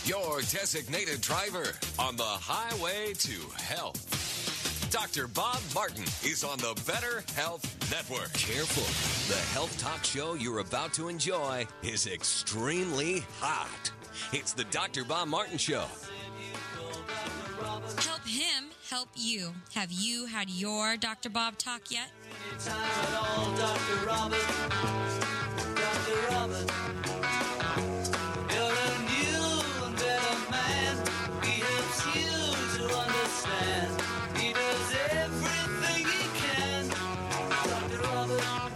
your designated driver on the highway to health. Dr. Bob Martin is on the Better Health Network. Careful. The health talk show you're about to enjoy is extremely hot. It's the Dr. Bob Martin Show. Help him help you. Have you had your Dr. Bob talk yet? Dr. Robert. You're a new and better man. He helps you to understand. He does everything he can. Dr. Robert.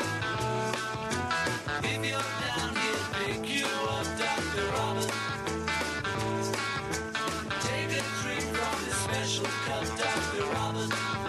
If you're down, he'll pick you up. Dr. Robert. Take a drink from his special cup. Dr. Robert.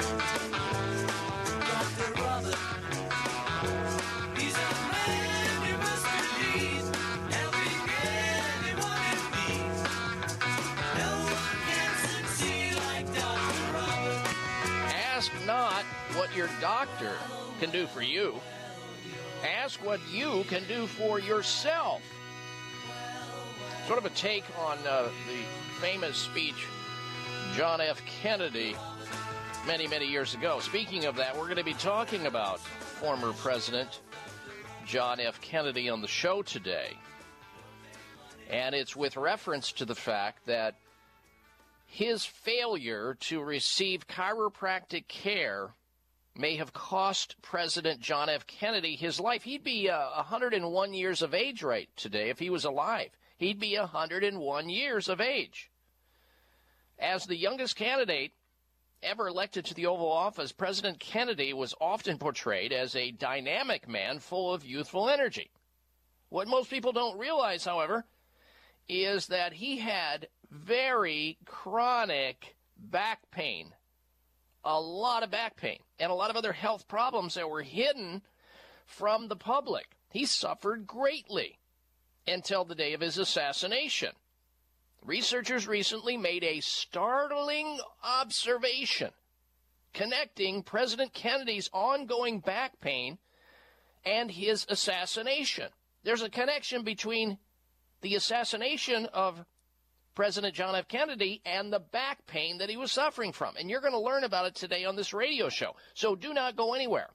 Dr. Robert. He's a man you must believe, helping anyone in need. No one can succeed like Dr. Robert. Ask not what your doctor can do for you. Ask what you can do for yourself. Sort of a take on the famous speech John F. Kennedy many, many years ago. Speaking of that, we're going to be talking about former President John F. Kennedy on the show today. And it's with reference to the fact that his failure to receive chiropractic care may have cost President John F. Kennedy his life. He'd be 101 years of age right today if he was alive. He'd be 101 years of age. As the youngest candidate ever elected to the Oval Office, President Kennedy was often portrayed as a dynamic man full of youthful energy. What most people don't realize, however, is that he had very chronic back pain, a lot of back pain, and a lot of other health problems that were hidden from the public. He suffered greatly until the day of his assassination. Researchers recently made a startling observation connecting President Kennedy's ongoing back pain and his assassination. There's a connection between the assassination of President John F. Kennedy and the back pain that he was suffering from. And you're going to learn about it today on this radio show. So do not go anywhere.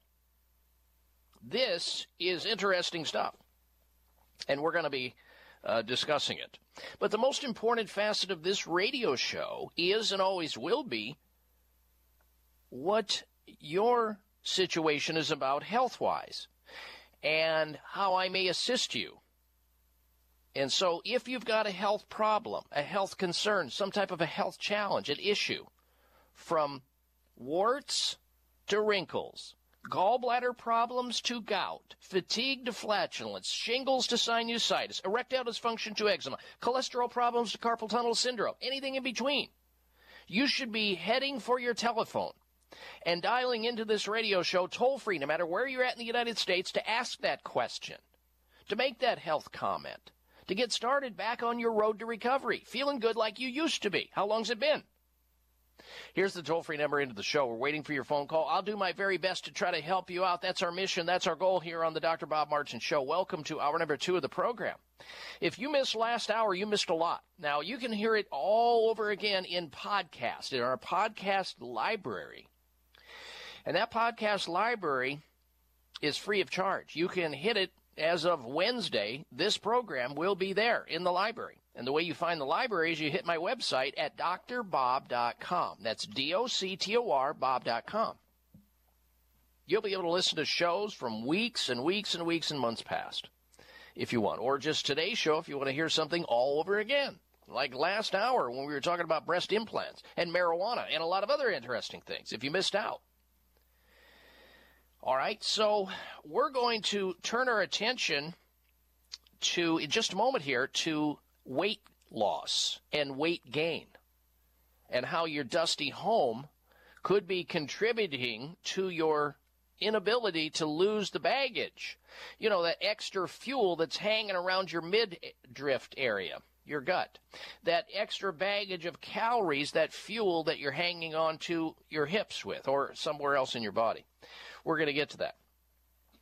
This is interesting stuff. And we're going to be discussing it. But the most important facet of this radio show is and always will be what your situation is about health-wise and how I may assist you. And so if you've got a health problem, a health concern, some type of a health challenge, an issue, from warts to wrinkles, gallbladder problems to gout, fatigue to flatulence, shingles to sinusitis, erectile dysfunction to eczema, cholesterol problems to carpal tunnel syndrome, anything in between, you should be heading for your telephone and dialing into this radio show toll-free, no matter where you're at in the United States, to ask that question, to make that health comment, to get started back on your road to recovery, feeling good like you used to be. How long's it been? Here's the toll-free number into the show. We're waiting for your phone call. I'll do my very best to try to help you out. That's our mission. That's our goal here on the Dr. Bob Martin Show. Welcome to hour number 2 of the program. If you missed last hour, you missed a lot. Now, you can hear it all over again in podcast, in our podcast library. And that podcast library is free of charge. You can hit it as of Wednesday. This program will be there in the library. And the way you find the library is you hit my website at drbob.com. That's DOCTOR Bob.com. You'll be able to listen to shows from weeks and weeks and weeks and months past, if you want. Or just today's show if you want to hear something all over again. Like last hour when we were talking about breast implants and marijuana and a lot of other interesting things, if you missed out. All right, so we're going to turn our attention to, in just a moment here, to weight loss and weight gain and how your dusty home could be contributing to your inability to lose the baggage. You know, that extra fuel that's hanging around your midriff area, your gut. That extra baggage of calories, that fuel that you're hanging on to your hips with or somewhere else in your body. We're going to get to that.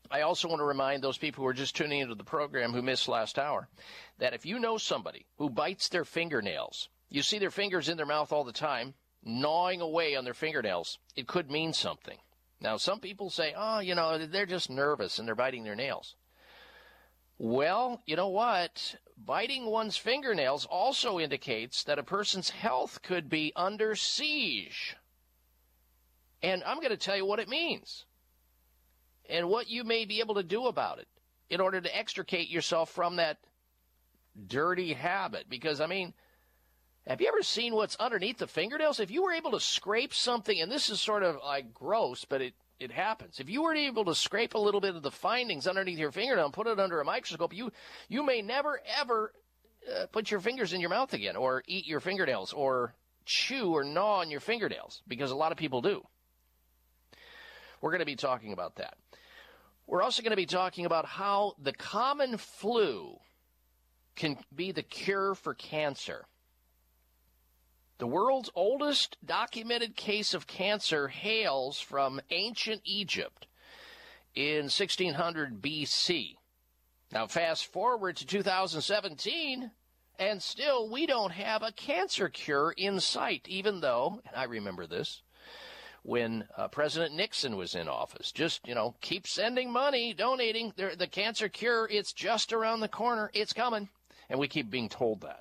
I also want to remind those people who are just tuning into the program who missed last hour that if you know somebody who bites their fingernails, you see their fingers in their mouth all the time, gnawing away on their fingernails, it could mean something. Now, some people say, oh, you know, they're just nervous and they're biting their nails. Well, you know what? Biting one's fingernails also indicates that a person's health could be under siege. And I'm going to tell you what it means and what you may be able to do about it in order to extricate yourself from that dirty habit. Because, I mean, have you ever seen what's underneath the fingernails? If you were able to scrape something, and this is sort of like gross, but it happens. If you were able to scrape a little bit of the findings underneath your fingernail and put it under a microscope, you may never, ever put your fingers in your mouth again or eat your fingernails or chew or gnaw on your fingernails, because a lot of people do. We're going to be talking about that. We're also going to be talking about how the common flu can be the cure for cancer. The world's oldest documented case of cancer hails from ancient Egypt in 1600 BC. Now, fast forward to 2017, and still we don't have a cancer cure in sight, even though, and I remember this, when President Nixon was in office, just, keep sending money, donating, the cancer cure, it's just around the corner, it's coming, and we keep being told that.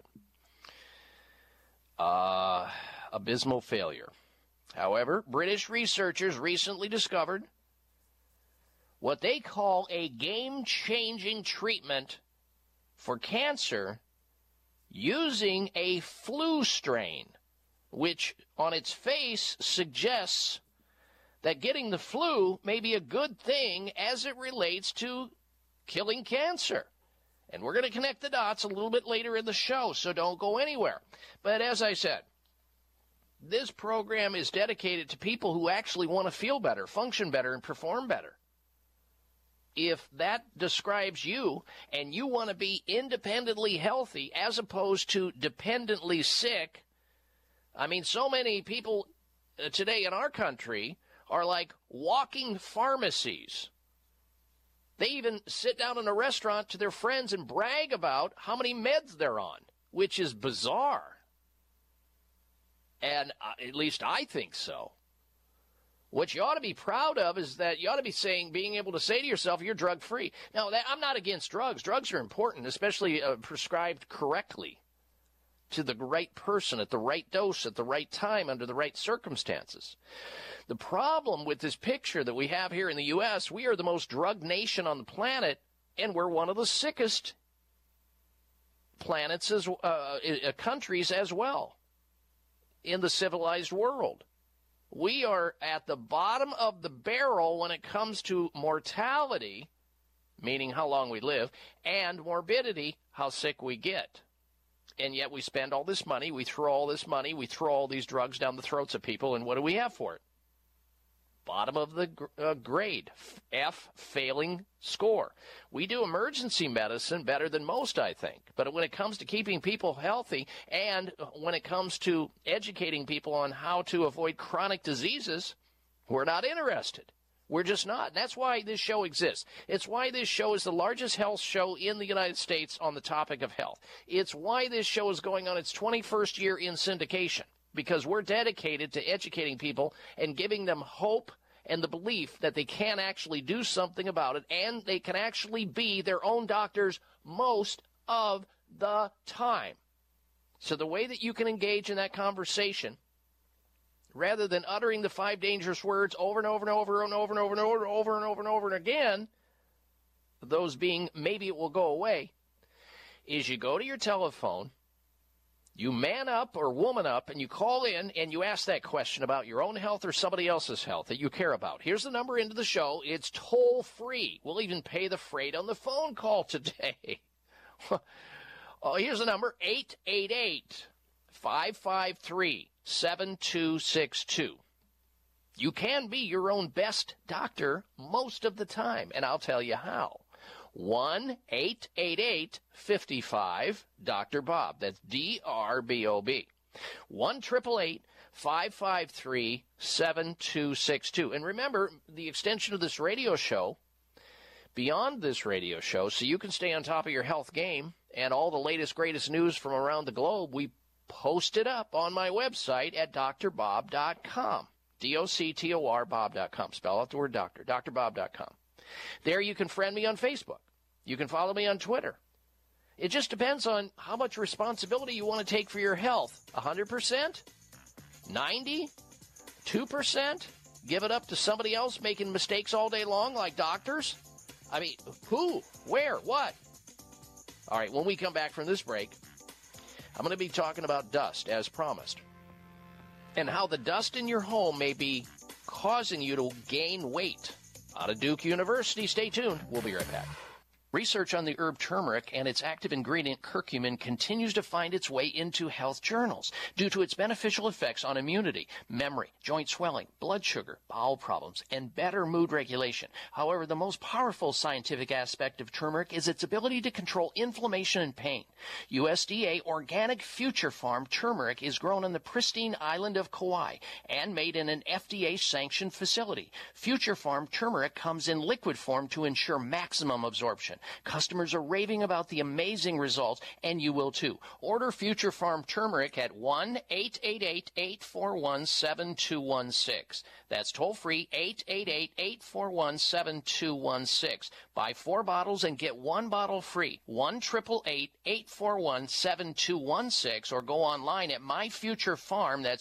Abysmal failure. However, British researchers recently discovered what they call a game-changing treatment for cancer using a flu strain, which on its face suggests that getting the flu may be a good thing as it relates to killing cancer. And we're going to connect the dots a little bit later in the show, so don't go anywhere. But as I said, this program is dedicated to people who actually want to feel better, function better, and perform better. If that describes you and you want to be independently healthy as opposed to dependently sick, I mean, so many people today in our country are like walking pharmacies. They even sit down in a restaurant to their friends and brag about how many meds they're on, which is bizarre. And at least I think so. What you ought to be proud of is that you ought to be being able to say to yourself, you're drug-free. Now, I'm not against drugs. Drugs are important, especially prescribed correctly to the right person at the right dose at the right time under the right circumstances. The problem with this picture that we have here in the U.S., we are the most drugged nation on the planet, and we're one of the sickest countries as well in the civilized world. We are at the bottom of the barrel when it comes to mortality, meaning how long we live, and morbidity, how sick we get. And yet we spend all this money, we throw all this money, we throw all these drugs down the throats of people, and what do we have for it? Bottom of the grade, F, failing score. We do emergency medicine better than most, I think. But when it comes to keeping people healthy and when it comes to educating people on how to avoid chronic diseases, we're not interested. We're just not. And that's why this show exists. It's why this show is the largest health show in the United States on the topic of health. It's why this show is going on its 21st year in syndication, because we're dedicated to educating people and giving them hope and the belief that they can actually do something about it, and they can actually be their own doctors most of the time. So the way that you can engage in that conversation, rather than uttering the 5 dangerous words over and over and over and over and over and over and over and over and over and again, those being maybe it will go away, is you go to your telephone, you man up or woman up, and you call in and you ask that question about your own health or somebody else's health that you care about. Here's the number into the show. It's toll free. We'll even pay the freight on the phone call today. Here's the number, 888-553-7262. You can be your own best doctor most of the time, and I'll tell you how. 1-888-55-Dr. Bob. That's D-R-B-O-B. 1-888-553-7262. And remember, the extension of this radio show beyond this radio show, so you can stay on top of your health game and all the latest, greatest news from around the globe, we post it up on my website at drbob.com. D-O-C-T-O-R Bob.com. Spell out the word doctor, drbob.com. There you can friend me on Facebook. You can follow me on Twitter. It just depends on how much responsibility you want to take for your health. 100%? 90%? 2%? Give it up to somebody else making mistakes all day long like doctors? I mean, who? Where? What? All right, when we come back from this break, I'm going to be talking about dust, as promised, and how the dust in your home may be causing you to gain weight. Out of Duke University, stay tuned. We'll be right back. Research on the herb turmeric and its active ingredient curcumin continues to find its way into health journals due to its beneficial effects on immunity, memory, joint swelling, blood sugar, bowel problems, and better mood regulation. However, the most powerful scientific aspect of turmeric is its ability to control inflammation and pain. USDA Organic Future Farm turmeric is grown on the pristine island of Kauai and made in an FDA-sanctioned facility. Future Farm turmeric comes in liquid form to ensure maximum absorption. Customers are raving about the amazing results, and you will too. Order Future Farm turmeric at 1-888-841-7216. That's toll-free, 888-841-7216. Buy 4 bottles and get 1 bottle free. 1-888-841-7216, or go online at MyFutureFarm, that's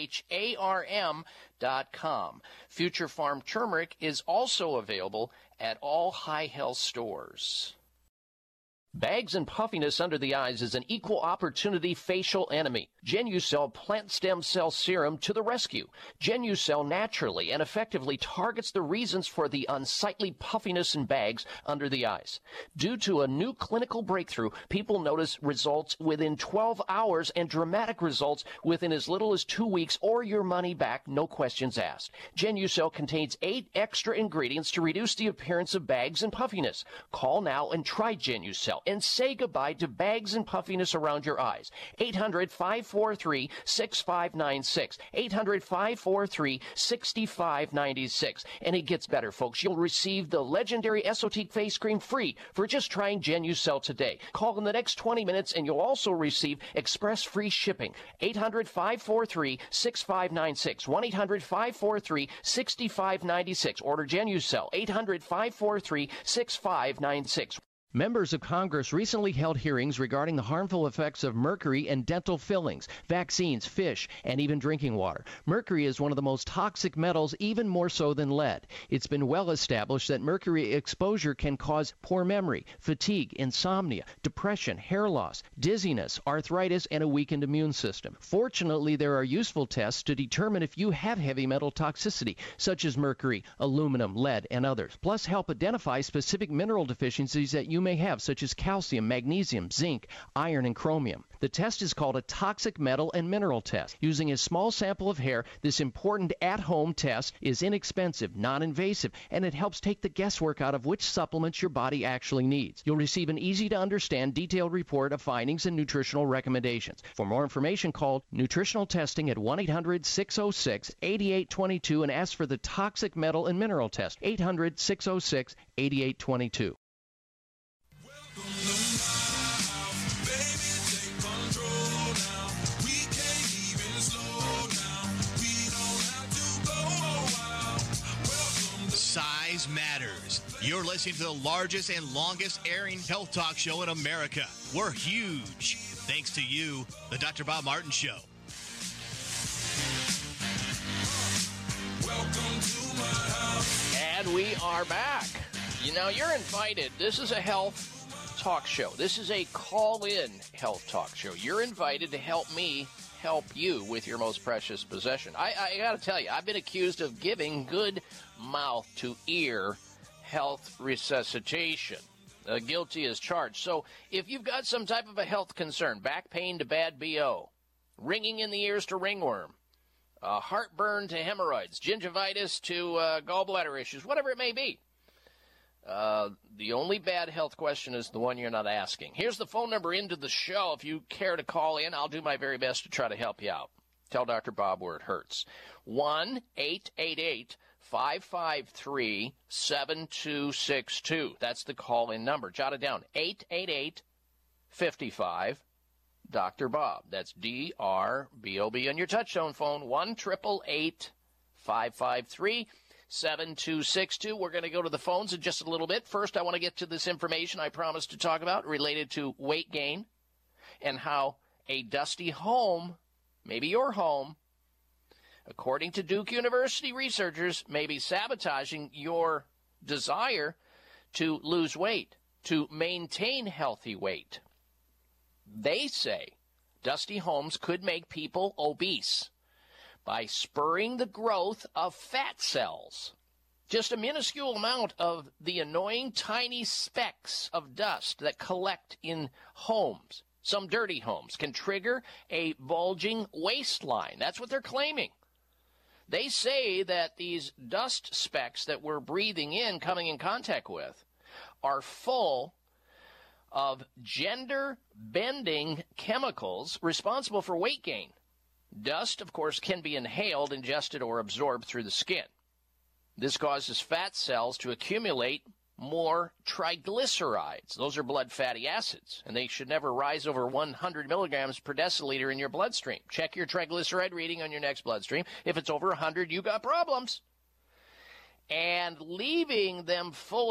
PHARM.com. Future Farm turmeric is also available at all High Health stores. Bags and puffiness under the eyes is an equal opportunity facial enemy. Genucel Plant Stem Cell Serum to the rescue. Genucel naturally and effectively targets the reasons for the unsightly puffiness and bags under the eyes. Due to a new clinical breakthrough, people notice results within 12 hours and dramatic results within as little as 2 weeks, or your money back, no questions asked. Genucel contains 8 extra ingredients to reduce the appearance of bags and puffiness. Call now and try Genucel and say goodbye to bags and puffiness around your eyes. 800-543-6596. 800-543-6596. And it gets better, folks. You'll receive the legendary Esotique face cream free for just trying Genucel today. Call in the next 20 minutes and you'll also receive express free shipping. 800-543-6596. 1-800-543-6596. Order Genucel. 800-543-6596. Members of Congress recently held hearings regarding the harmful effects of mercury in dental fillings, vaccines, fish, and even drinking water. Mercury is one of the most toxic metals, even more so than lead. It's been well established that mercury exposure can cause poor memory, fatigue, insomnia, depression, hair loss, dizziness, arthritis, and a weakened immune system. Fortunately, there are useful tests to determine if you have heavy metal toxicity, such as mercury, aluminum, lead, and others, plus help identify specific mineral deficiencies that you may have, such as calcium, magnesium, zinc, iron, and chromium. The test is called a toxic metal and mineral test. Using a small sample of hair, this important at-home test is inexpensive, non-invasive, and it helps take the guesswork out of which supplements your body actually needs. You'll receive an easy-to-understand, detailed report of findings and nutritional recommendations. For more information, call nutritional testing at 1-800-606-8822 and ask for the toxic metal and mineral test. 800-606-8822. Size matters. You're listening to the largest and longest airing health talk show in America. We're huge. Thanks to you, the Dr. Bob Martin Show. Welcome to my house. And we are back. Now, you're invited. This is a health talk show. This is a call-in health talk show. You're invited to help me help you with your most precious possession. I got to tell you, I've been accused of giving good mouth-to-ear health resuscitation. Guilty as charged. So if you've got some type of a health concern, back pain to bad BO, ringing in the ears to ringworm, heartburn to hemorrhoids, gingivitis to gallbladder issues, whatever it may be, the only bad health question is the one you're not asking. Here's the phone number into the show. If you care to call in, I'll do my very best to try to help you out. Tell Dr. Bob where it hurts. 1-888 888-553-7262. That's the call-in number. Jot it down. 888-55 Dr. Bob. That's DRBOB on your touchtone phone. 1-888-553-7262. We're going to go to the phones in just a little bit. First, I want to get to this information I promised to talk about related to weight gain and how a dusty home, maybe your home, according to Duke University researchers, may be sabotaging your desire to lose weight, to maintain healthy weight. They say dusty homes could make people obese by spurring the growth of fat cells. Just a minuscule amount of the annoying tiny specks of dust that collect in homes, some dirty homes, can trigger a bulging waistline. That's what they're claiming. They say that these dust specks that we're breathing in, coming in contact with, are full of gender-bending chemicals responsible for weight gain. Dust, of course, can be inhaled, ingested, or absorbed through the skin. This causes fat cells to accumulate more triglycerides. Those are blood fatty acids, and they should never rise over 100 milligrams per deciliter in your bloodstream. Check your triglyceride reading on your next bloodstream. If it's over 100, you got problems. And leaving them full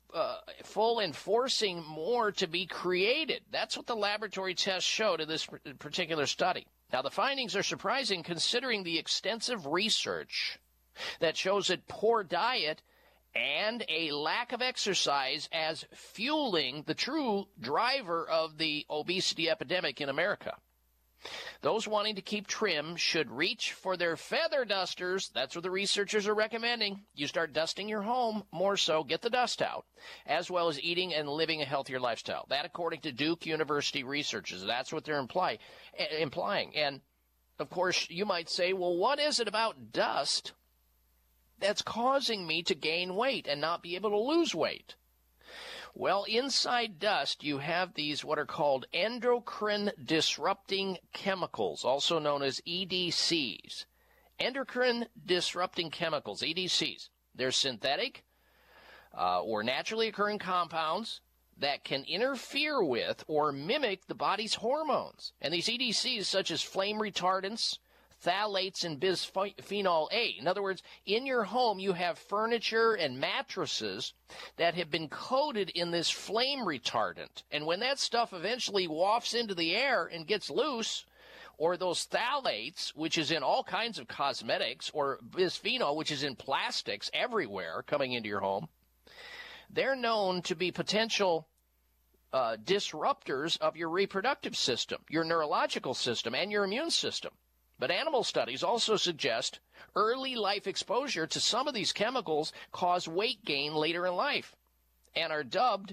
and forcing more to be created. That's what the laboratory tests showed in this particular study. Now, the findings are surprising considering the extensive research that shows that poor diet and a lack of exercise as fueling the true driver of the obesity epidemic in America. Those wanting to keep trim should reach for their feather dusters. That's what the researchers are recommending. You start dusting your home more so, get the dust out, as well as eating and living a healthier lifestyle. That, according to Duke University researchers, that's what they're implying. And, of course, you might say, well, what is it about dust that's causing me to gain weight and not be able to lose weight? Well, inside dust, you have these what are called endocrine disrupting chemicals, also known as EDCs. Endocrine disrupting chemicals, EDCs. They're synthetic or naturally occurring compounds that can interfere with or mimic the body's hormones. And these EDCs, such as flame retardants, phthalates, and bisphenol A. In other words, in your home, you have furniture and mattresses that have been coated in this flame retardant. And when that stuff eventually wafts into the air and gets loose, or those phthalates, which is in all kinds of cosmetics, or bisphenol, which is in plastics everywhere coming into your home, they're known to be potential disruptors of your reproductive system, your neurological system, and your immune system. But animal studies also suggest early life exposure to some of these chemicals cause weight gain later in life and are dubbed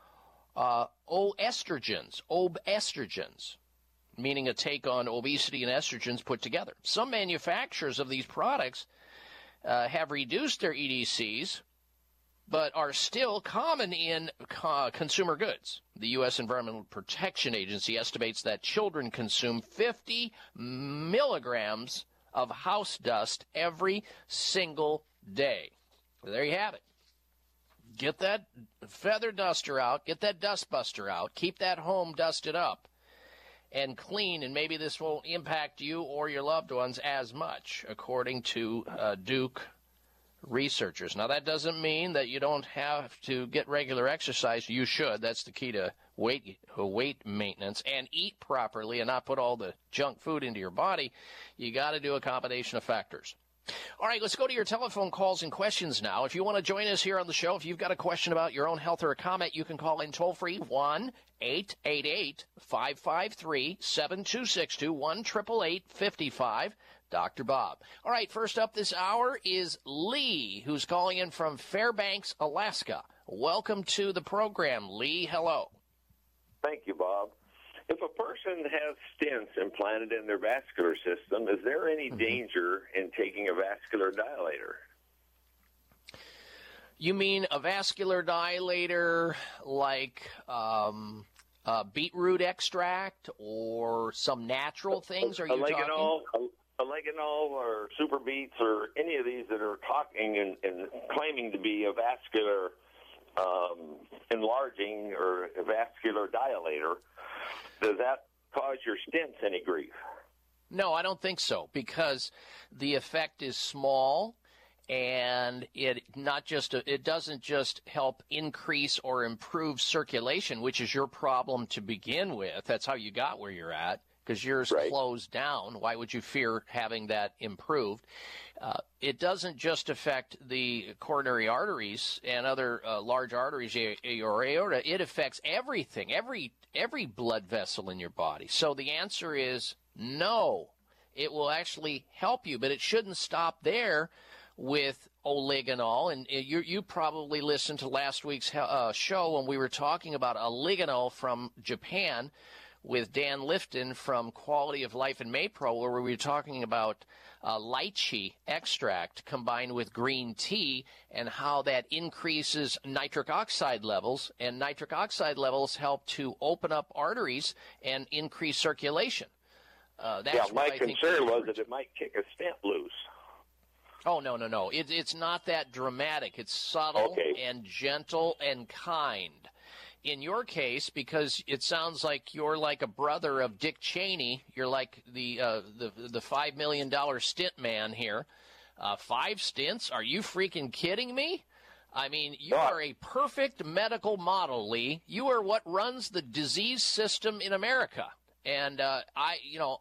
estrogens, meaning a take on obesity and estrogens put together. Some manufacturers of these products have reduced their EDCs, but are still common in consumer goods. The U.S. Environmental Protection Agency estimates that children consume 50 milligrams of house dust every single day. There you have it. Get that feather duster out, get that dust buster out, keep that home dusted up and clean, and maybe this won't impact you or your loved ones as much, according to Duke researchers. Now, that doesn't mean that you don't have to get regular exercise. You should. That's the key to weight maintenance, and eat properly and not put all the junk food into your body. You got to do a combination of factors. All right, let's go to your telephone calls and questions now. If you want to join us here on the show, if you've got a question about your own health or a comment, you can call in toll-free 1-888-553-7262, 1-888-55 Dr. Bob. All right, first up this hour is Lee, who's calling in from Fairbanks, Alaska. Welcome to the program, Lee. Hello. Thank you, Bob. If a person has stents implanted in their vascular system, is there any danger in taking a vascular dilator? You mean a vascular dilator like beetroot extract or some natural things? Are you talking? oregano or super beets or any of these that are talking and claiming to be a vascular enlarging or a vascular dilator, does that cause your stents any grief? No, I don't think so, because the effect is small, and it doesn't just help increase or improve circulation, which is your problem to begin with. That's how you got where you're at, because yours closed down. Why would you fear having that improved? It doesn't just affect the coronary arteries and other large arteries, your aorta. It affects everything, every blood vessel in your body. So the answer is no. It will actually help you, but it shouldn't stop there with oligonol. And you probably listened to last week's show when we were talking about oligonol from Japan with Dan Lifton from Quality of Life and Maypro, where we were talking about lychee extract combined with green tea and how that increases nitric oxide levels, and nitric oxide levels help to open up arteries and increase circulation. My concern was that it might kick a stent loose. Oh, no. It's not that dramatic. It's subtle and gentle and kind. In your case, because it sounds like you're like a brother of Dick Cheney, you're like the $5 million stint man here. 5 stints? Are you freaking kidding me? I mean, you are a perfect medical model, Lee. You are what runs the disease system in America. And I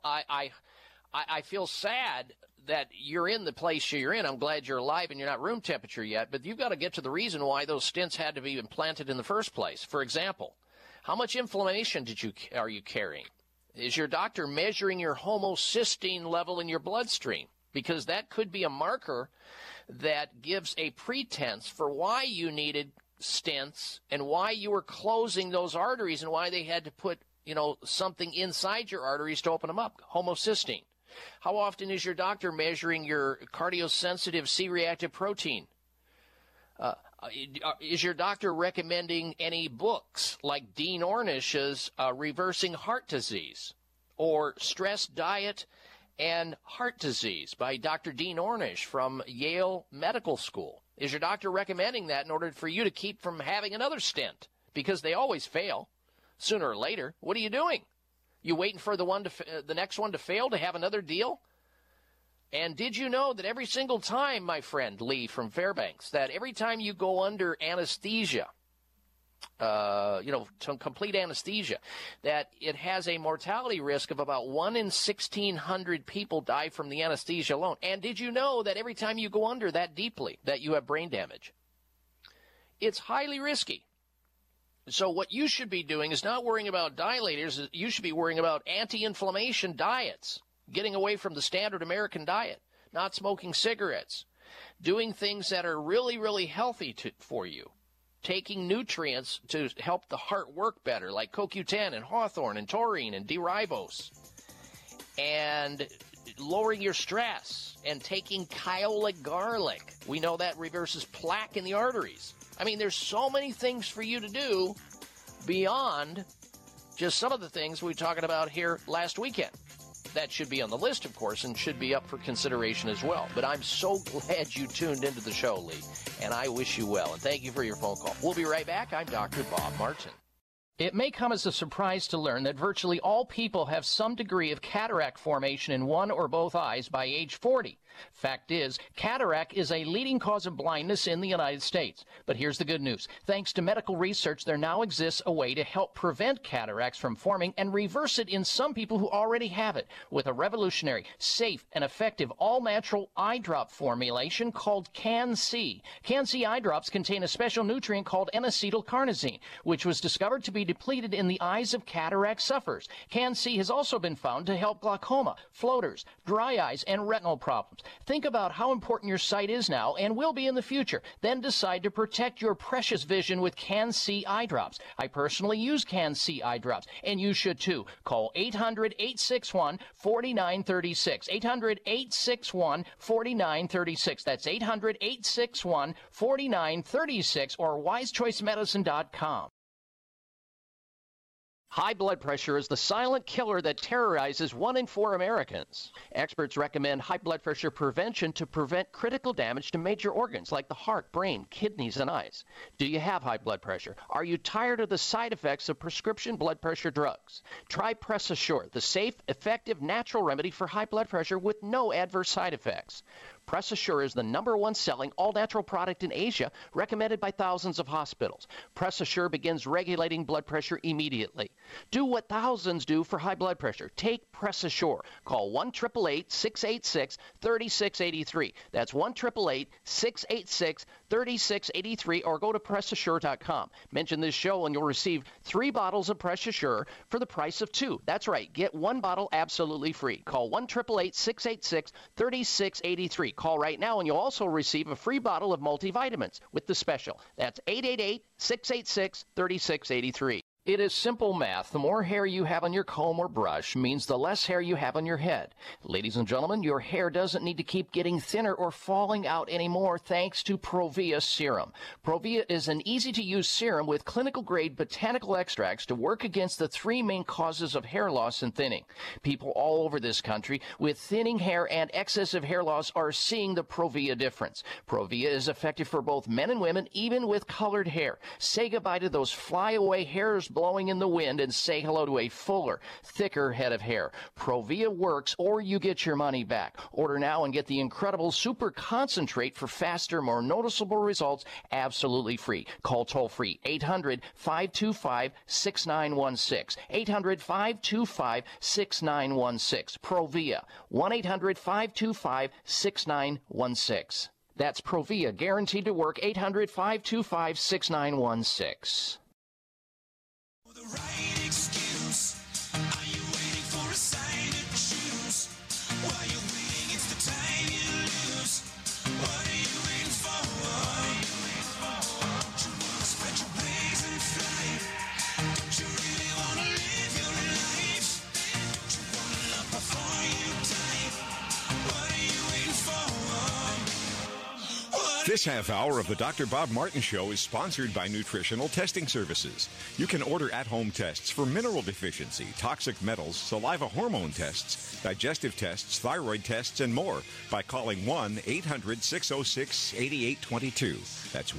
feel sad that you're in the place you're in. I'm glad you're alive and you're not room temperature yet, but you've got to get to the reason why those stents had to be implanted in the first place. For example, how much inflammation are you carrying? Is your doctor measuring your homocysteine level in your bloodstream? Because that could be a marker that gives a pretense for why you needed stents and why you were closing those arteries and why they had to put, something inside your arteries to open them up, homocysteine. How often is your doctor measuring your cardiosensitive C-reactive protein? Is your doctor recommending any books like Dean Ornish's Reversing Heart Disease or Stress Diet and Heart Disease by Dr. Dean Ornish from Yale Medical School? Is your doctor recommending that in order for you to keep from having another stent? Because they always fail sooner or later. What are you doing? You waiting for the next one to fail to have another deal? And did you know that every single time, my friend Lee from Fairbanks, that every time you go under anesthesia, complete anesthesia, that it has a mortality risk of about 1 in 1,600 people die from the anesthesia alone? And did you know that every time you go under that deeply, that you have brain damage? It's highly risky. So what you should be doing is not worrying about dilators. You should be worrying about anti-inflammation diets, getting away from the standard American diet, not smoking cigarettes, doing things that are really, really healthy for you, taking nutrients to help the heart work better, like CoQ10 and hawthorn and taurine and D-ribose, and lowering your stress and taking Kiowa garlic. We know that reverses plaque in the arteries. I mean, there's so many things for you to do beyond just some of the things we were talking about here last weekend. That should be on the list, of course, and should be up for consideration as well. But I'm so glad you tuned into the show, Lee, and I wish you well. And thank you for your phone call. We'll be right back. I'm Dr. Bob Martin. It may come as a surprise to learn that virtually all people have some degree of cataract formation in one or both eyes by age 40. Fact is, cataract is a leading cause of blindness in the United States. But here's the good news. Thanks to medical research, there now exists a way to help prevent cataracts from forming and reverse it in some people who already have it with a revolutionary, safe, and effective all-natural eye drop formulation called Can-C. Can-C eye drops contain a special nutrient called N-acetylcarnosine, which was discovered to be depleted in the eyes of cataract sufferers. Can-C has also been found to help glaucoma, floaters, dry eyes, and retinal problems. Think about how important your sight is now and will be in the future. Then decide to protect your precious vision with Can-C eye drops. I personally use Can-C eye drops, and you should too. Call 800-861-4936. 800-861-4936. That's 800-861-4936 or wisechoicemedicine.com. High blood pressure is the silent killer that terrorizes 1 in 4 Americans. Experts recommend high blood pressure prevention to prevent critical damage to major organs like the heart, brain, kidneys, and eyes. Do you have high blood pressure? Are you tired of the side effects of prescription blood pressure drugs? Try Press Assure, the safe, effective, natural remedy for high blood pressure with no adverse side effects. Press Assure is the #1 selling all-natural product in Asia, recommended by thousands of hospitals. Press Assure begins regulating blood pressure immediately. Do what thousands do for high blood pressure. Take Press Assure. Call 1-888-686-3683. That's 1-888-686-3683, or go to PressAssure.com. Mention this show and you'll receive 3 bottles of Press Assure for the price of 2. That's right. Get 1 bottle absolutely free. Call 1-888-686-3683. Call right now and you'll also receive a free bottle of multivitamins with the special. That's 888-686-3683. It is simple math. The more hair you have on your comb or brush means the less hair you have on your head. Ladies and gentlemen, your hair doesn't need to keep getting thinner or falling out anymore thanks to Provia Serum. Provia is an easy-to-use serum with clinical-grade botanical extracts to work against the 3 main causes of hair loss and thinning. People all over this country with thinning hair and excessive hair loss are seeing the Provia difference. Provia is effective for both men and women, even with colored hair. Say goodbye to those flyaway hairs blowing in the wind and say hello to a fuller, thicker head of hair. Provia works or you get your money back. Order now and get the incredible super concentrate for faster, more noticeable results absolutely free. Call toll-free 800-525-6916. 800-525-6916. Provia 1-800-525-6916. That's Provia, guaranteed to work. 800-525-6916. The right excuse. Are you waiting for a sign to choose? While you're waiting, it's the time you lose. What are you waiting for? Don't you wanna spread your wings and fly? Don't you really wanna live your life? Don't you wanna love before you die? What are you waiting for? This half hour of the Dr. Bob Martin Show is sponsored by Nutritional Testing Services. You can order at-home tests for mineral deficiency, toxic metals, saliva hormone tests, digestive tests, thyroid tests, and more by calling 1-800-606-8822. That's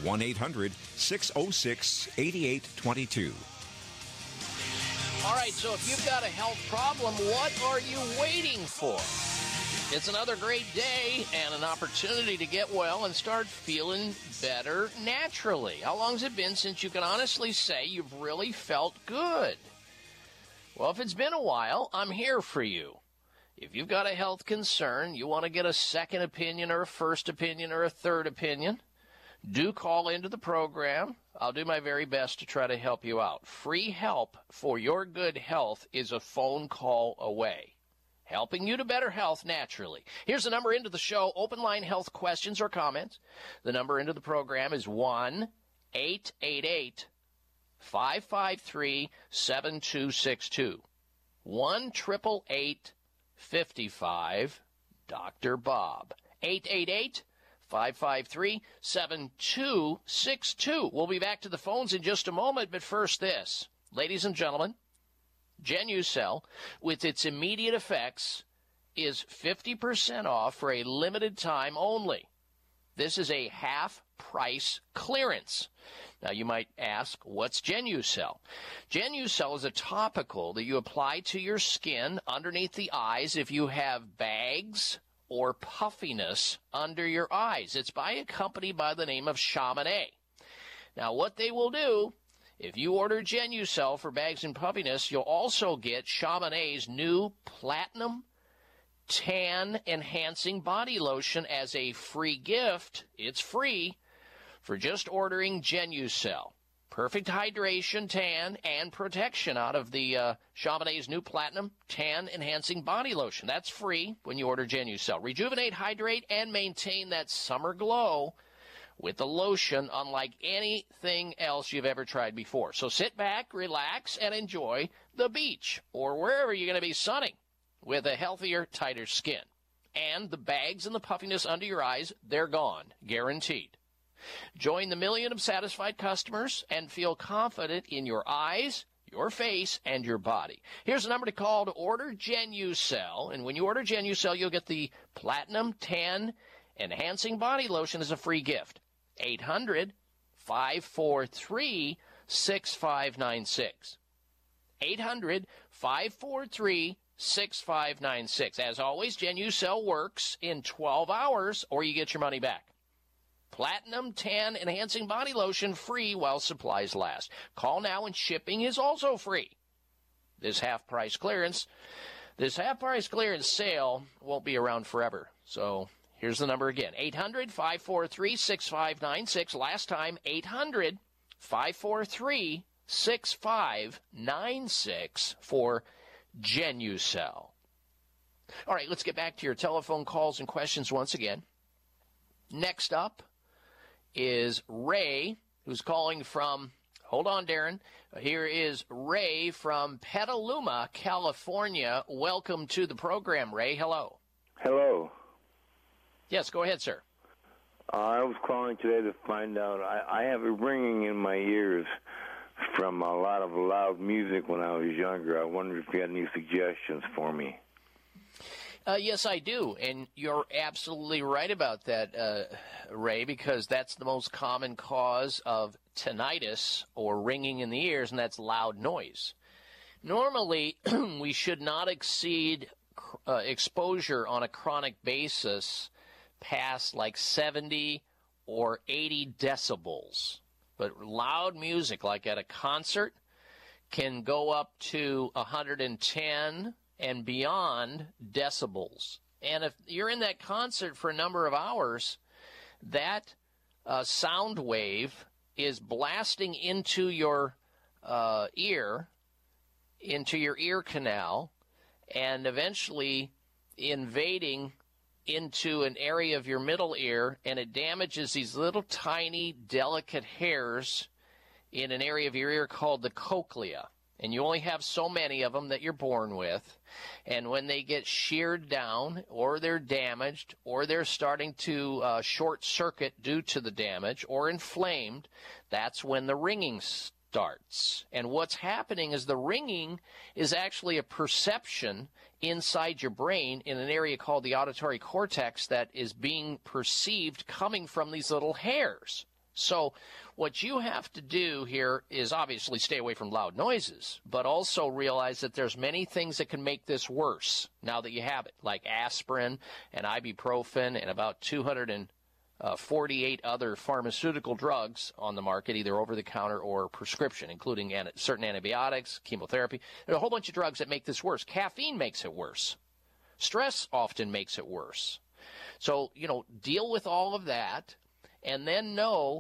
1-800-606-8822. All right, so if you've got a health problem, what are you waiting for? It's another great day and an opportunity to get well and start feeling better naturally. How long's it been since you can honestly say you've really felt good? Well, if it's been a while, I'm here for you. If you've got a health concern, you want to get a second opinion or a first opinion or a third opinion, do call into the program. I'll do my very best to try to help you out. Free help for your good health is a phone call away. Helping you to better health naturally. Here's the number into the show. Open line health questions or comments. The number into the program is 1-888-553-7262. 1-888-55 Bob. 888-553-7262. We'll be back to the phones in just a moment, but first this. Ladies and gentlemen, Genucel, with its immediate effects, is 50% off for a limited time only. This is a half-price clearance. Now, you might ask, what's Genucel? Genucel is a topical that you apply to your skin underneath the eyes if you have bags or puffiness under your eyes. It's by a company by the name of Chamonix. Now, what they will do, if you order Genucel for bags and puffiness, you'll also get Chamonix's new Platinum Tan Enhancing Body Lotion as a free gift. It's free for just ordering Genucel. Perfect hydration, tan, and protection out of the Chamonix's new Platinum Tan Enhancing Body Lotion. That's free when you order Genucel. Rejuvenate, hydrate, and maintain that summer glow with the lotion unlike anything else you've ever tried before. So sit back, relax, and enjoy the beach or wherever you're going to be sunning with a healthier, tighter skin. And the bags and the puffiness under your eyes, they're gone, guaranteed. Join the million of satisfied customers and feel confident in your eyes, your face, and your body. Here's the number to call to order Genucel. And when you order Genucel, you'll get the Platinum Tan Enhancing Body Lotion as a free gift. 800-543-6596. 800-543-6596. As always, Genucel works in 12 hours or you get your money back. Platinum Tan Enhancing Body Lotion free while supplies last. Call now and shipping is also free. This half-price clearance sale won't be around forever. So here's the number again, 800-543-6596. Last time, 800-543-6596 for Genucel. All right, let's get back to your telephone calls and questions once again. Next up is Ray, who's calling from, hold on, Darren. Here is Ray from Petaluma, California. Welcome to the program, Ray. Hello. Hello. Yes, go ahead, sir. I was calling today to find out. I have a ringing in my ears from a lot of loud music when I was younger. I wonder if you had any suggestions for me. Yes, I do, and you're absolutely right about that, Ray, because that's the most common cause of tinnitus or ringing in the ears, and that's loud noise. Normally, we should not exceed exposure on a chronic basis past like 70 or 80 decibels. But loud music, like at a concert, can go up to 110 and beyond decibels. And if you're in that concert for a number of hours, that sound wave is blasting into your ear, into your ear canal, and eventually invading into an area of your middle ear, and it damages these little tiny, delicate hairs in an area of your ear called the cochlea. And you only have so many of them that you're born with. And when they get sheared down, or they're damaged, or they're starting to short circuit due to the damage, or inflamed, that's when the ringing starts. And what's happening is the ringing is actually a perception inside your brain in an area called the auditory cortex that is being perceived coming from these little hairs. So what you have to do here is obviously stay away from loud noises, but also realize that there's many things that can make this worse now that you have it, like aspirin and ibuprofen and about 248 other pharmaceutical drugs on the market, either over-the-counter or prescription, including certain antibiotics, chemotherapy. There's a whole bunch of drugs that make this worse. Caffeine makes it worse. Stress often makes it worse. So, deal with all of that. And then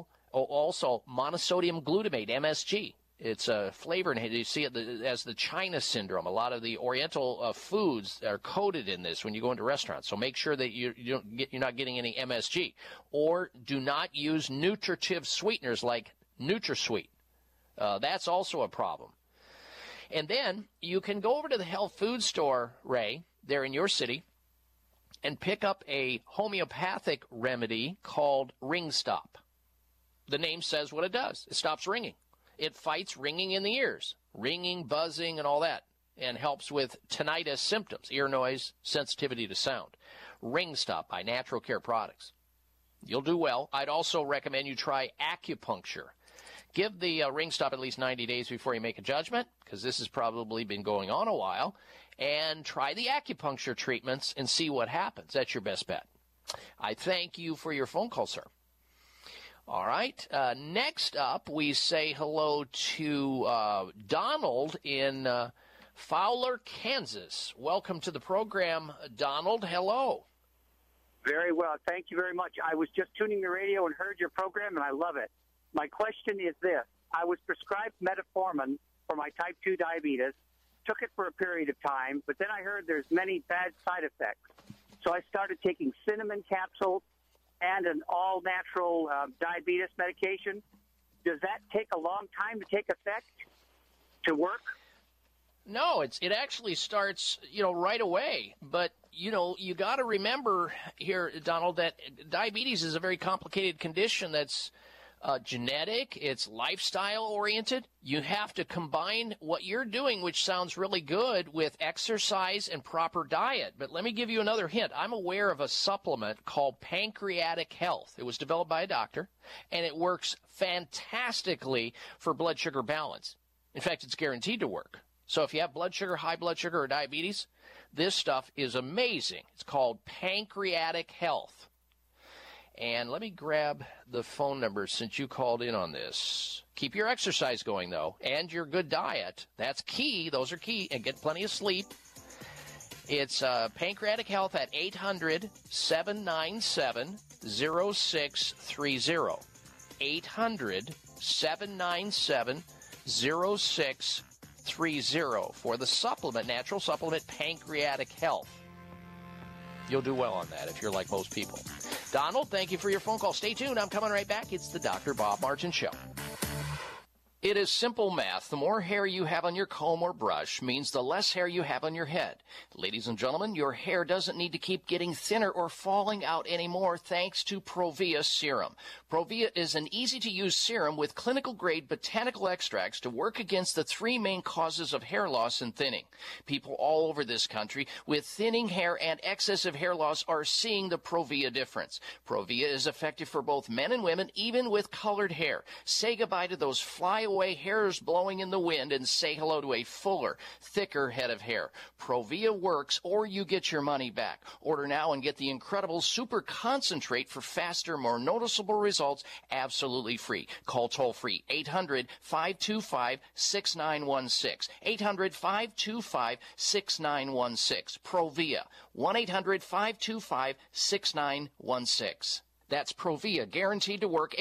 also monosodium glutamate, MSG. It's a flavor inhibitor. You see it as the China syndrome. A lot of the Oriental foods are coated in this when you go into restaurants. So make sure that you're not getting any MSG. Or do not use nutritive sweeteners like NutraSweet. That's also a problem. And then you can go over to the health food store, Ray, there in your city, and pick up a homeopathic remedy called Ring Stop. The name says what it does. It stops ringing. It fights ringing in the ears, ringing, buzzing, and all that, and helps with tinnitus symptoms, ear noise, sensitivity to sound. Ring Stop by Natural Care Products. You'll do well. I'd also recommend you try acupuncture. Give the Ring Stop at least 90 days before you make a judgment, because this has probably been going on a while. And try the acupuncture treatments and see what happens. That's your best bet. I thank you for your phone call, sir. All right. Next up, we say hello to Donald in Fowler, Kansas. Welcome to the program, Donald. Hello. Very well. Thank you very much. I was just tuning the radio and heard your program, and I love it. My question is this. I was prescribed metformin for my type 2 diabetes. Took it for a period of time, but then I heard there's many bad side effects. So I started taking cinnamon capsules and an all-natural diabetes medication. Does that take a long time to take effect, to work? No, it actually starts, right away. But, you got to remember here, Donald, that diabetes is a very complicated condition that's genetic, it's lifestyle oriented. You have to combine what you're doing, which sounds really good, with exercise and proper diet. But let me give you another hint. I'm aware of a supplement called Pancreatic Health. It was developed by a doctor, and it works fantastically for blood sugar balance. In fact, it's guaranteed to work. So if you have blood sugar, high blood sugar, or diabetes, this stuff is amazing. It's called Pancreatic Health. And let me grab the phone number since you called in on this. Keep your exercise going, though, and your good diet. That's key. Those are key. And get plenty of sleep. It's Pancreatic Health at 800-797-0630. 800-797-0630 for the supplement, natural supplement Pancreatic Health. You'll do well on that if you're like most people. Donald, thank you for your phone call. Stay tuned. I'm coming right back. It's the Dr. Bob Martin Show. It is simple math. The more hair you have on your comb or brush means the less hair you have on your head. Ladies and gentlemen, your hair doesn't need to keep getting thinner or falling out anymore thanks to Provia Serum. Provia is an easy-to-use serum with clinical-grade botanical extracts to work against the three main causes of hair loss and thinning. People all over this country with thinning hair and excessive hair loss are seeing the Provia difference. Provia is effective for both men and women, even with colored hair. Say goodbye to those flyaway hairs blowing in the wind and say hello to a fuller, thicker head of hair. Provia works, or you get your money back. Order now and get the incredible super concentrate for faster, more noticeable results absolutely free. Call toll-free 800-525-6916. 800-525-6916. Provia. 1-800-525-6916. That's Provia, guaranteed to work,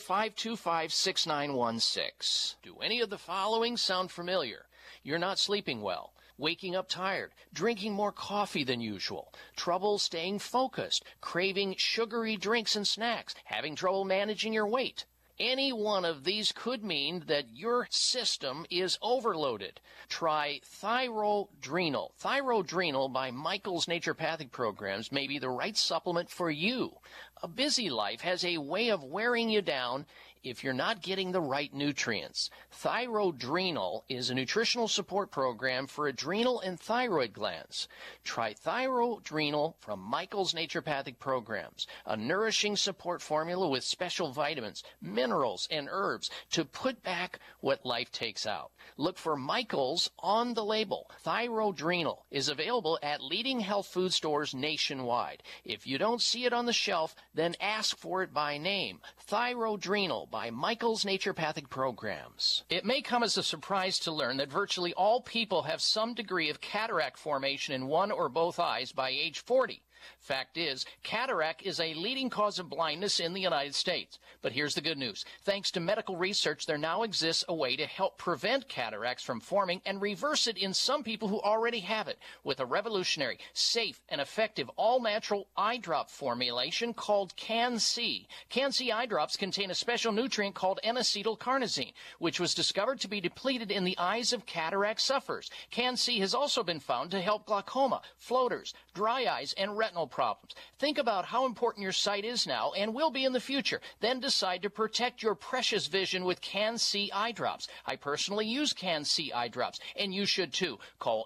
800-525-6916. Do any of the following sound familiar? You're not sleeping well, waking up tired, drinking more coffee than usual, trouble staying focused, craving sugary drinks and snacks, having trouble managing your weight. Any one of these could mean that your system is overloaded. Try Thyrodrenal. Thyrodrenal by Michael's Naturopathic Programs may be the right supplement for you. A busy life has a way of wearing you down if you're not getting the right nutrients. Thyrodrenal is a nutritional support program for adrenal and thyroid glands. Try Thyrodrenal from Michael's Naturopathic Programs, a nourishing support formula with special vitamins, minerals, and herbs to put back what life takes out. Look for Michael's on the label. Thyrodrenal is available at leading health food stores nationwide. If you don't see it on the shelf, then ask for it by name. Thyrodrenal by Michael's Naturopathic Programs. It may come as a surprise to learn that virtually all people have some degree of cataract formation in one or both eyes by age 40. Fact is, cataract is a leading cause of blindness in the United States. But here's the good news. Thanks to medical research, there now exists a way to help prevent cataracts from forming and reverse it in some people who already have it with a revolutionary, safe, and effective all-natural eye drop formulation called Can-C. Can-C eye drops contain a special nutrient called N-acetylcarnosine, which was discovered to be depleted in the eyes of cataract sufferers. Can-C has also been found to help glaucoma, floaters, dry eyes, and retinal problems. Think about how important your sight is now and will be in the future. Then decide to protect your precious vision with Can-C eye drops. I personally use Can-C eye drops, and you should too. Call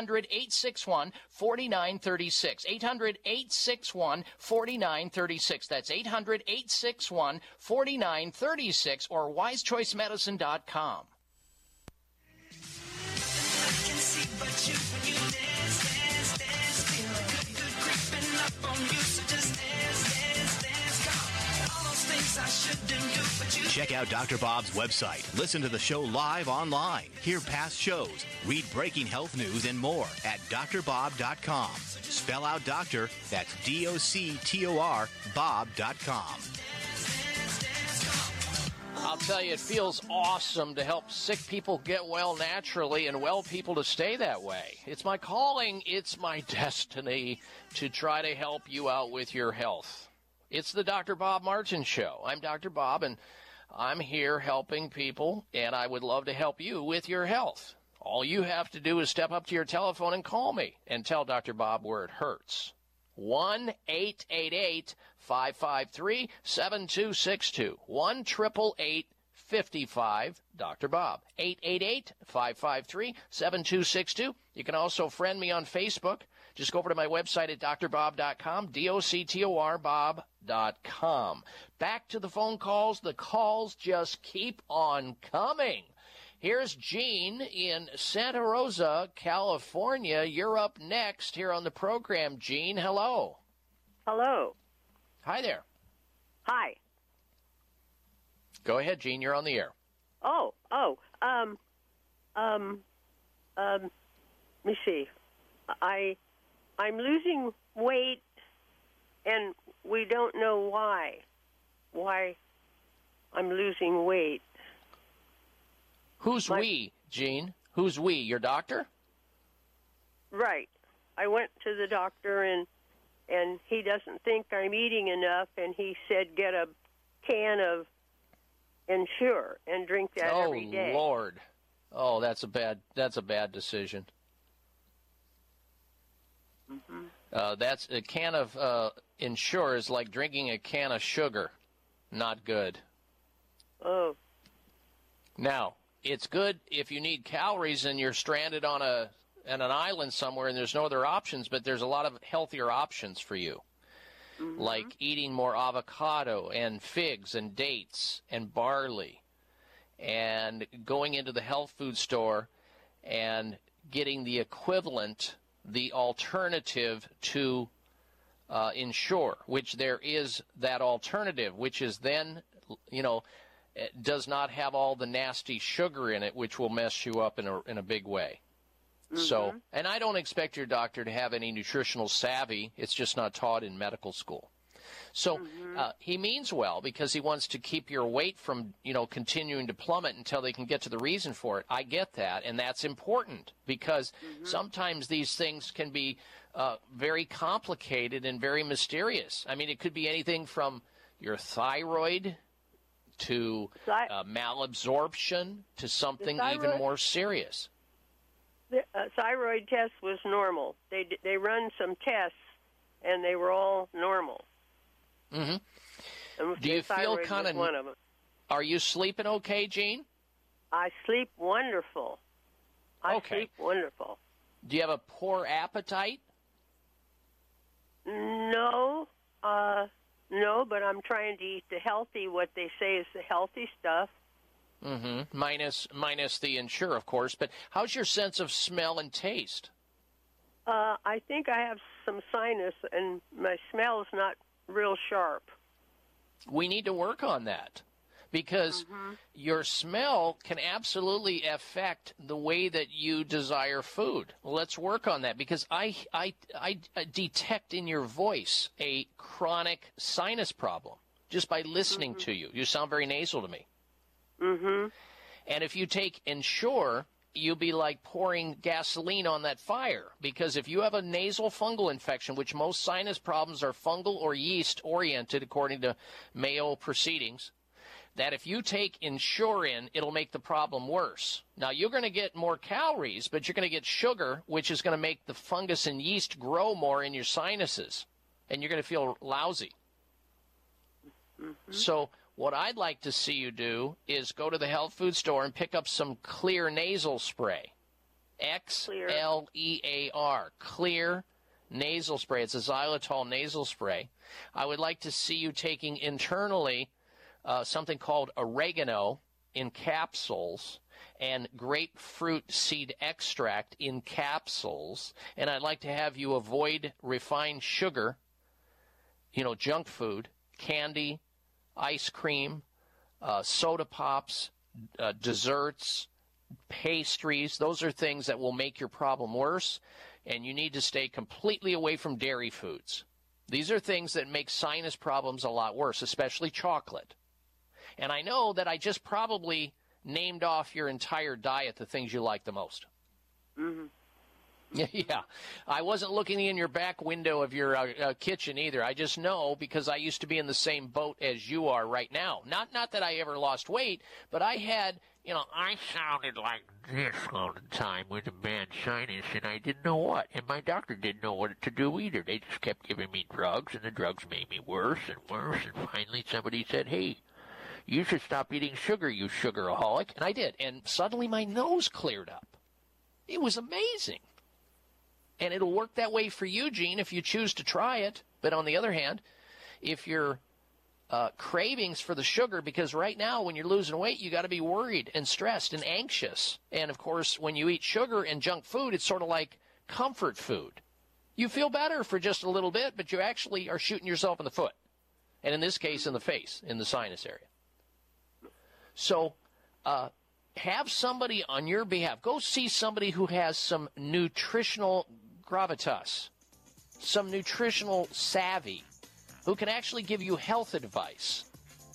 800-861-4936. 800-861-4936. That's 800-861-4936 or wisechoicemedicine.com. Check out Dr. Bob's website. Listen to the show live online. Hear past shows. Read breaking health news and more at drbob.com. Spell out doctor, that's D-O-C-T-O-R, bob.com. I'll tell you, it feels awesome to help sick people get well naturally and well people to stay that way. It's my calling, it's my destiny to try to help you out with your health. It's the Dr. Bob Martin Show. I'm Dr. Bob, and I'm here helping people, and I would love to help you with your health. All you have to do is step up to your telephone and call me and tell Dr. Bob where it hurts. 1-888 888-553-7262. 1-888-55-Dr. Bob. 888-553-7262. You can also friend me on Facebook. Just go over to my website at drbob.com, D-O-C-T-O-R, bob.com. Back to the phone calls. The calls just keep on coming. Here's Gene in Santa Rosa, California. You're up next here on the program. Gene, hello. Hello. Hi there. Hi. Go ahead, Gene. You're on the air. Let me see. I'm losing weight, and we don't know why I'm losing weight. Who's we, Gene? Who's we? Your doctor? Right. I went to the doctor, and he doesn't think I'm eating enough, and he said get a can of Ensure and drink that every day. Oh, Lord. Oh, that's a bad decision. Mm-hmm. That's a can of Ensure is like drinking a can of sugar. Not good. Oh. Now, it's good if you need calories and you're stranded on an island somewhere and there's no other options, but there's a lot of healthier options for you. Mm-hmm. Like eating more avocado and figs and dates and barley and going into the health food store and getting the equivalent, the alternative to Ensure, which there is that alternative, which is then, it does not have all the nasty sugar in it, which will mess you up in a big way. Mm-hmm. So, and I don't expect your doctor to have any nutritional savvy. It's just not taught in medical school. So he means well because he wants to keep your weight from, continuing to plummet until they can get to the reason for it. I get that, and that's important because sometimes these things can be very complicated and very mysterious. I mean, it could be anything from your thyroid to malabsorption to something even more serious. The thyroid test was normal. They run some tests, and they were all normal. Mm-hmm. Do you feel kind of? One of them. Are you sleeping okay, Gene? I sleep wonderful. Sleep wonderful. Do you have a poor appetite? No, but I'm trying to eat what they say is the healthy stuff. Mm-hmm. Minus the Ensure, of course. But how's your sense of smell and taste? I think I have some sinus, and my smell is not real sharp. We need to work on that because your smell can absolutely affect the way that you desire food. Let's work on that because I detect in your voice a chronic sinus problem just by listening to you. You sound very nasal to me. Mm-hmm. And if you take Ensure, you'll be like pouring gasoline on that fire because if you have a nasal fungal infection, which most sinus problems are fungal or yeast-oriented, according to Mayo proceedings, that if you take Ensure in, it'll make the problem worse. Now, you're going to get more calories, but you're going to get sugar, which is going to make the fungus and yeast grow more in your sinuses, and you're going to feel lousy. So what I'd like to see you do is go to the health food store and pick up some Xlear nasal spray. Xlear, Xlear nasal spray. It's a xylitol nasal spray. I would like to see you taking internally something called oregano in capsules and grapefruit seed extract in capsules. And I'd like to have you avoid refined sugar, junk food, candy, ice cream, soda pops, desserts, pastries. Those are things that will make your problem worse, and you need to stay completely away from dairy foods. These are things that make sinus problems a lot worse, especially chocolate. And I know that I just probably named off your entire diet, the things you like the most. Mm-hmm. Yeah, I wasn't looking in your back window of your kitchen either. I just know because I used to be in the same boat as you are right now. Not that I ever lost weight, but I had I sounded like this all the time with a bad sinus, and I didn't know what. And my doctor didn't know what to do either. They just kept giving me drugs, and the drugs made me worse and worse. And finally somebody said, hey, you should stop eating sugar, you sugaraholic. And I did. And suddenly my nose cleared up. It was amazing. And it'll work that way for you, Gene, if you choose to try it. But on the other hand, if you're cravings for the sugar, because right now when you're losing weight, you got to be worried and stressed and anxious. And, of course, when you eat sugar and junk food, it's sort of like comfort food. You feel better for just a little bit, but you actually are shooting yourself in the foot. And in this case, in the face, in the sinus area. So have somebody on your behalf. Go see somebody who has some nutritional gravitas, some nutritional savvy, who can actually give you health advice.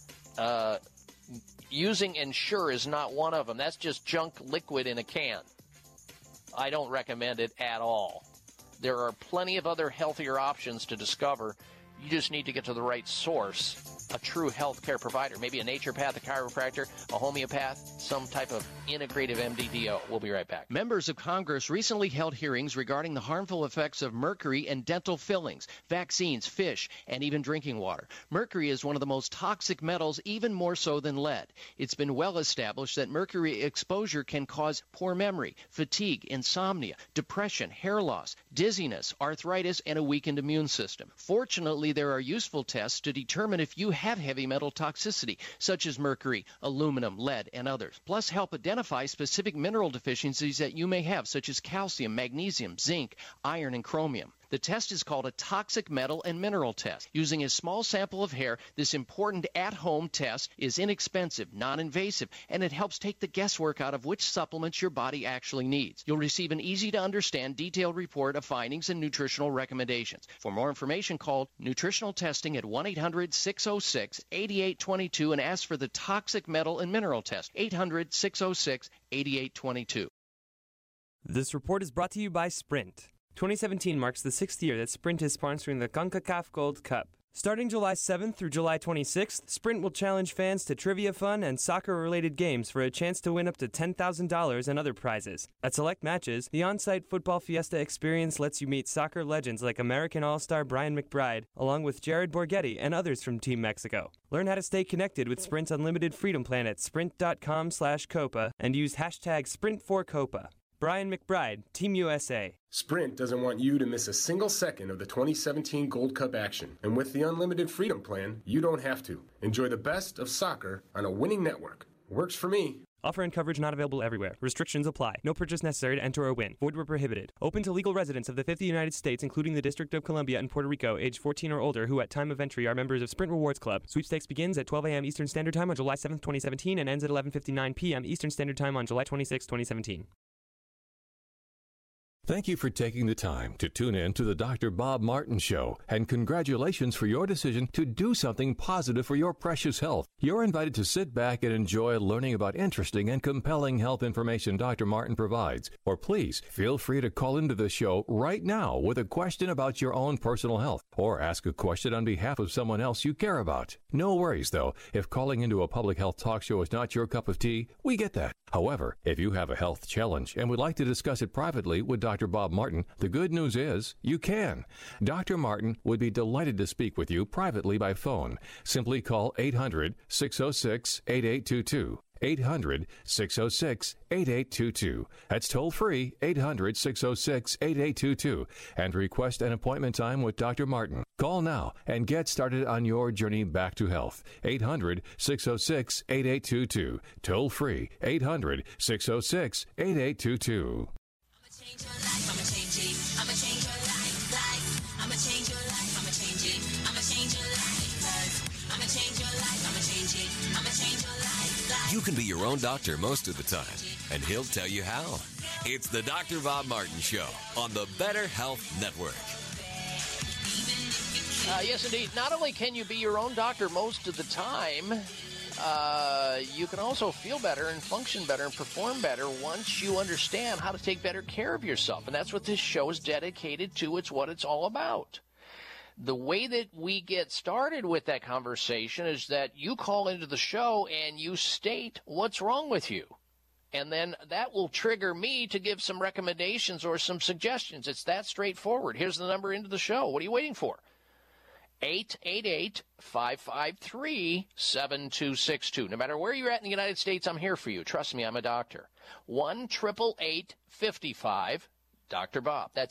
Using Ensure is not one of them. That's just junk liquid in a can. I don't recommend it at all. There are plenty of other healthier options to discover. You just need to get to the right source, a true healthcare provider, maybe a naturopath, a chiropractor, a homeopath, some type of integrative MDDO. We'll be right back. Members of Congress recently held hearings regarding the harmful effects of mercury and dental fillings, vaccines, fish, and even drinking water. Mercury is one of the most toxic metals, even more so than lead. It's been well established that mercury exposure can cause poor memory, fatigue, insomnia, depression, hair loss, dizziness, arthritis, and a weakened immune system. Fortunately, there are useful tests to determine if you have heavy metal toxicity, such as mercury, aluminum, lead, and others. Plus, help identify specific mineral deficiencies that you may have, such as calcium, magnesium, zinc, iron, and chromium. The test is called a toxic metal and mineral test. Using a small sample of hair, this important at-home test is inexpensive, non-invasive, and it helps take the guesswork out of which supplements your body actually needs. You'll receive an easy-to-understand, detailed report of findings and nutritional recommendations. For more information, call nutritional testing at 1-800-606-8822 and ask for the toxic metal and mineral test, 800-606-8822. This report is brought to you by Sprint. 2017 marks the 6th year that Sprint is sponsoring the CONCACAF Gold Cup. Starting July 7th through July 26th, Sprint will challenge fans to trivia fun and soccer-related games for a chance to win up to $10,000 and other prizes. At select matches, the on-site Football Fiesta experience lets you meet soccer legends like American All-Star Brian McBride, along with Jared Borghetti and others from Team Mexico. Learn how to stay connected with Sprint's Unlimited Freedom Plan at sprint.com/Copa and use hashtag Sprint4Copa. Brian McBride, Team USA. Sprint doesn't want you to miss a single second of the 2017 Gold Cup action. And with the Unlimited Freedom Plan, you don't have to. Enjoy the best of soccer on a winning network. Works for me. Offer and coverage not available everywhere. Restrictions apply. No purchase necessary to enter or win. Void where prohibited. Open to legal residents of the 50 United States, including the District of Columbia and Puerto Rico, age 14 or older, who at time of entry are members of Sprint Rewards Club. Sweepstakes begins at 12 a.m. Eastern Standard Time on July 7th, 2017 and ends at 11:59 p.m. Eastern Standard Time on July 26, 2017. Thank you for taking the time to tune in to the Dr. Bob Martin Show, and congratulations for your decision to do something positive for your precious health. You're invited to sit back and enjoy learning about interesting and compelling health information Dr. Martin provides. Or please feel free to call into the show right now with a question about your own personal health, or ask a question on behalf of someone else you care about. No worries, though. If calling into a public health talk show is not your cup of tea, we get that. However, if you have a health challenge and would like to discuss it privately with Dr. Bob Martin, the good news is you can. Dr. Martin would be delighted to speak with you privately by phone. Simply call 800-606-8822. 800-606-8822. That's toll free, 800-606-8822, and request an appointment time with Dr. Martin. Call now and get started on your journey back to health. 800-606-8822. Toll free, 800-606-8822. You can be your own doctor most of the time, and he'll tell you how. It's the Dr. Bob Martin Show on the Better Health Network. Yes, indeed. Not only can you be your own doctor most of the time, you can also feel better and function better and perform better once you understand how to take better care of yourself. And that's what this show is dedicated to. It's what it's all about. The way that we get started with that conversation is that you call into the show and you state what's wrong with you. And then that will trigger me to give some recommendations or some suggestions. It's that straightforward. Here's the number into the show. What are you waiting for? 888-553-7262. No matter where you're at in the United States, I'm here for you. Trust me, I'm a doctor. 1-888-55-Dr. Bob. That's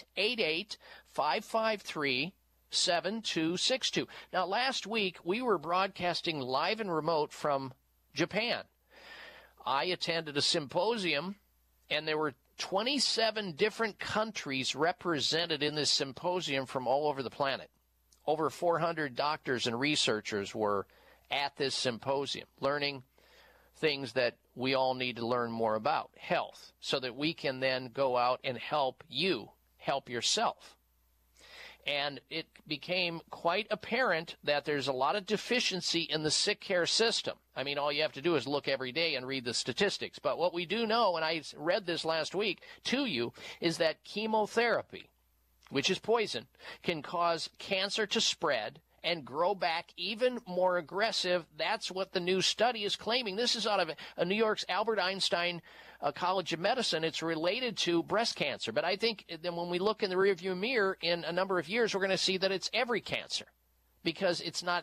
888-553-7262. Now, last week, we were broadcasting live and remote from Japan. I attended a symposium, and there were 27 different countries represented in this symposium from all over the planet. Over 400 doctors and researchers were at this symposium, learning things that we all need to learn more about, health, so that we can then go out and help you help yourself. And it became quite apparent that there's a lot of deficiency in the sick care system. I mean, all you have to do is look every day and read the statistics. But what we do know, and I read this last week to you, is that chemotherapy, which is poison, can cause cancer to spread and grow back even more aggressive. That's what the new study is claiming. This is out of New York's Albert Einstein College of Medicine. It's related to breast cancer. But I think then when we look in the rearview mirror in a number of years, we're going to see that it's every cancer, because it's not,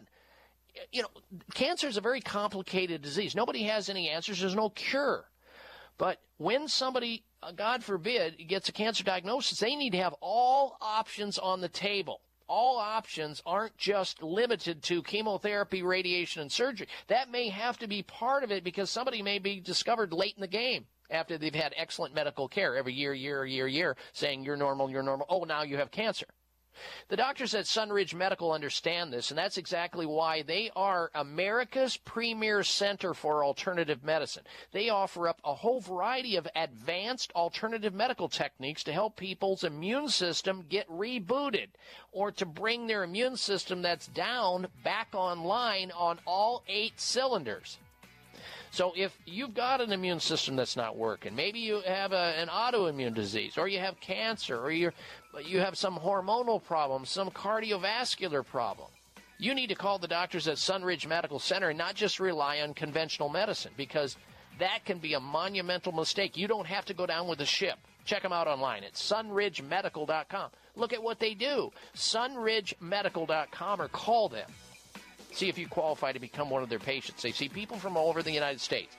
cancer is a very complicated disease. Nobody has any answers. There's no cure. But when somebody, God forbid, gets a cancer diagnosis, they need to have all options on the table. All options aren't just limited to chemotherapy, radiation, and surgery. That may have to be part of it, because somebody may be discovered late in the game after they've had excellent medical care every year, saying you're normal. Oh, now you have cancer. The doctors at Sunridge Medical understand this, and that's exactly why they are America's premier center for alternative medicine. They offer up a whole variety of advanced alternative medical techniques to help people's immune system get rebooted, or to bring their immune system that's down back online on all 8 cylinders. So if you've got an immune system that's not working, maybe you have an autoimmune disease, or you have cancer, or you have some hormonal problem, some cardiovascular problem, you need to call the doctors at Sunridge Medical Center and not just rely on conventional medicine, because that can be a monumental mistake. You don't have to go down with the ship. Check them out online at sunridgemedical.com. Look at what they do. sunridgemedical.com, or call them. See if you qualify to become one of their patients. They see people from all over the United States.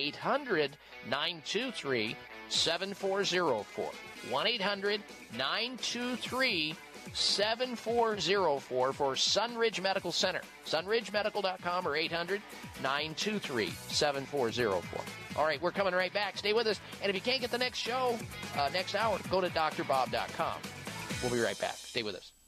800-923-7404. 1-800-923-7404 for Sunridge Medical Center. sunridgemedical.com, or 800-923-7404. All right, we're coming right back. Stay with us. And if you can't get the next show, next hour, go to drbob.com. We'll be right back. Stay with us.